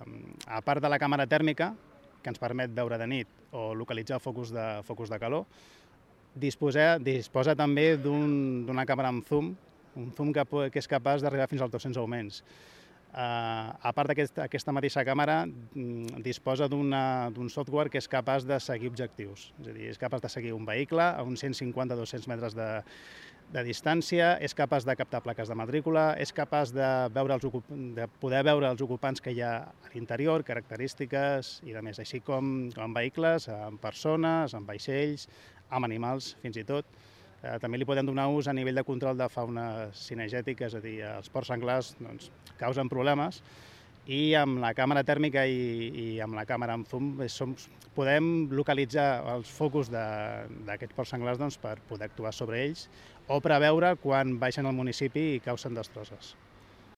a part de la càmera tèrmica, que ens permet veure de nit o localitzar focus de calor, disposa també d'una càmera amb zoom, un zoom que és capaç d'arribar fins als 200 augments. A part d'aquesta mateixa càmera, disposa d'un software que és capaç de seguir objectius. És a dir, és capaç de seguir un vehicle a uns 150-200 metres de distància, és capaç de captar plaques de matrícula, és capaç de poder veure els ocupants que hi ha a l'interior, característiques i de més, així com en vehicles, amb persones, amb vaixells, amb animals, fins i tot. També li podem donar ús a nivell de control de fauna cinegètica, és a dir, els porcs senglars causen problemes, i amb la càmera tèrmica i amb la càmera amb zoom podem localitzar els focus d'aquests porcs senglars per poder actuar sobre ells o preveure quan baixen al municipi i causen destrosses.